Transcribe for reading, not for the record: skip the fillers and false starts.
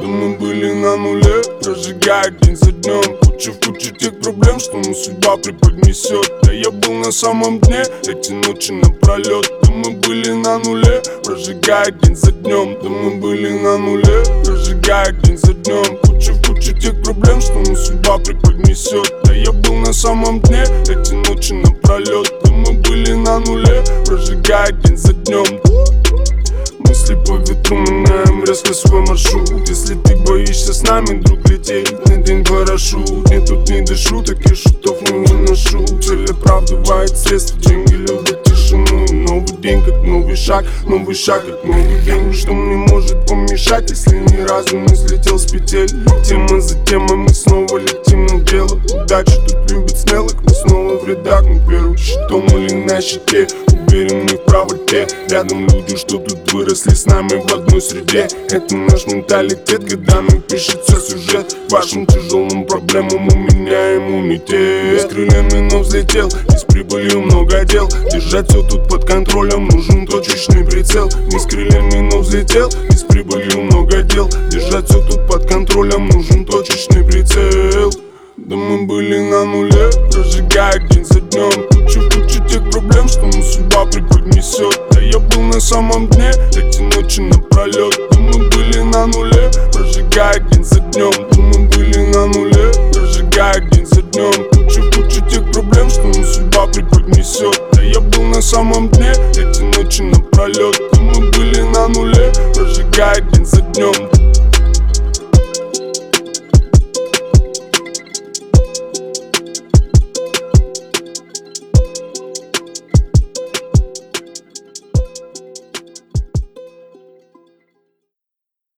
Да мы были на нуле, прожигая день за днем. Куча в куче тех проблем, что нам судьба преподнесет. Да я был на самом дне, эти ночи напролет. Да мы были на нуле, прожигая день за днем. Да мы были на нуле, прожигая день за днем. Куча в куче тех проблем, что нам судьба преподнесет. Да я был на самом дне, эти ночи напролет. Да мы были на нуле, прожигая день за днем. Мысли по ветру меняем резко свой маршрут. Если ты боишься с нами, друг, лететь на день парашют. Нет, тут не до шуток, я шутов не выношу. Цель оправдывает средства, деньги любят тишину. Новый день как новый шаг как новый день. Что мне может помешать, если ни разу не слетел с петель? Тема за темой мы снова летим на дело. Удача тут любит смелых, мы снова в рядах. Мы первым щитом или на щите, уверены в правоте. Рядом люди, что тут выросли с нами в одной среде. Это наш менталитет, когда нам пишется сюжет. Вашим тяжелым проблемам у меня иммунитет. С крыльями, но взлетел, и с прибылью много дел. Держать все тут под контролем, нужен точечный прицел. Не с крыльями, но взлетел, и с прибылью много дел. Держать все тут под контролем, нужен точечный прицел. Да мы были на нуле, прожигая день за днем. Куча тех проблем, что нам судьба преподнесет. Да я был на самом дне, эти ночи напролет. Да мы были на нуле, прожигая день за днем. Да мы были на нуле, прожигая день за днем. Куча тех проблем, что нам судьба преподнесет. Да я был на самом дне, эти ночи напролет. Да мы были на нуле, прожигая день за днем.